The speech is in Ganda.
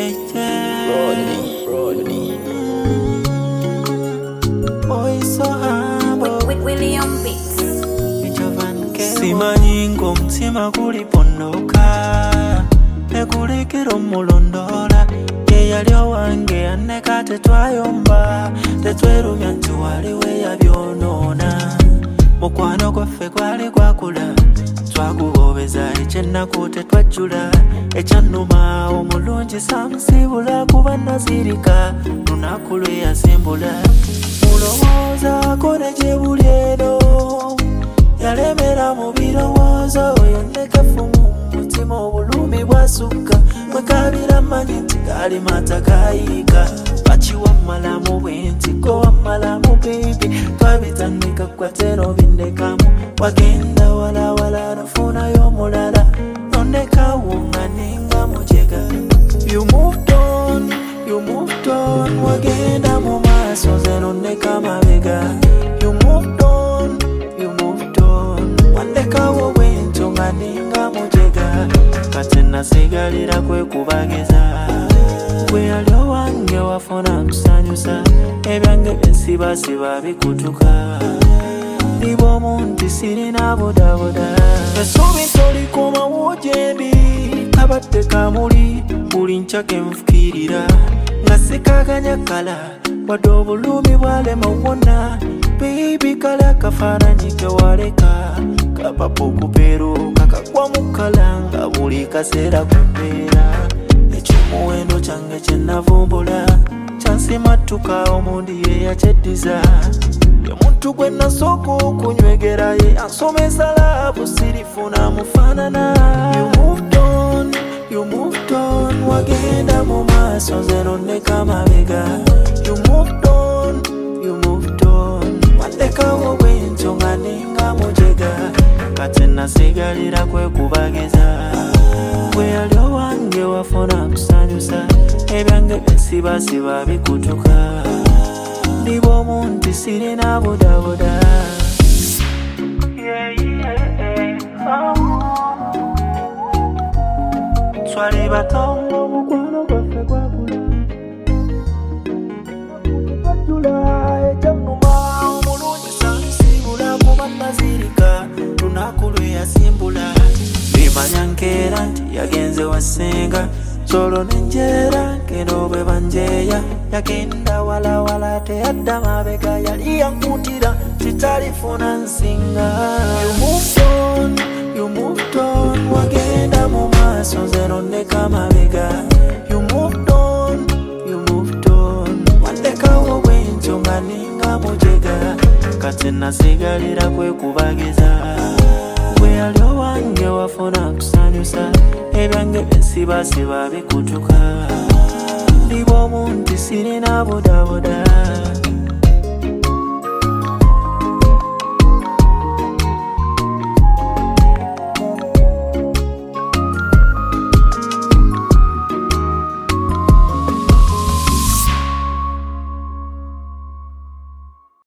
Rodney. Boy so humble. With William Beats. Simanyi ng'omutima gulipondoka nekulekera omulondola ye yali owange anneka tetwayomba tetwerumya nti waliwo eyabyonoona mukwano gwaffe gwali gwakula twagubobeza ekyennaku tetwajjula ekyannuma omulungi samusibula kuba nazirika lunaku lwe yasimbula mulowoozaako ne gye buli eno yalemera mu birowoozo yonnekafumu mutima obulumi bwasukka mwekabira manyi nti gaali mata gayiika bakiwammalamu bwentiko wammalamu bibi twabitandika kwatero bindekamu wagenda walawala nofunayo omulala nondekawo nga ninga mujega you moved on wagenda mu maaso ze nondeka mabega you moved on wandekawo bwentyo nga ninga mujega kati nasigalira kwekubageza gwe yali owange wafuna kusanyusa ebyange byensibasiba bikutuka ndiba omuntu sirina bodaboda essuubi tolikomawo gyembi kabadde kamuli buli nkya kenfukirira nga sikaganya kala wadde obulumi bwalema wonna baby kale akafaananyi kewaleka kapapa okupeero kakagwa mu kala nga buli kaseera kumbeera ekyomuwendo kyange kyenavumbula kyansimattuka omundi ye yakyeddiza ye muntu gwe nasooka okunywegera ye ansomesa laavu sirifuna mufaanana you moved on wagenda mu maaso nze nonneka mabega you moved on wandekawo bwentyo nga ninga mujega kati nasigalira kwekubageza gwe yali owange wafuna kusanyusa ebyange byensibasiba bikutuka ndiba omuntu sirina bodaboda twali batongo mukwano gwaffe gwakula twajjula ekyannuma omulungi sansibula kuba nazirika lunaku lwe yasimbula bimanya nkeera nti yagenze wasenga solo nenjeera ngeno bwe banjeeya yagenda walawala teyadda mabega yali yankutira titalifuna nsinga you moved on wagenda mu maaso nze nonneka mabega you moved on wandekawo bwentyo nga ninga mujega kati nasigalira kwekubageza gwe yali owange wafuna kusanyusa ebyange byensibasiba bikutuka ndiba omuntu sirina bodaboda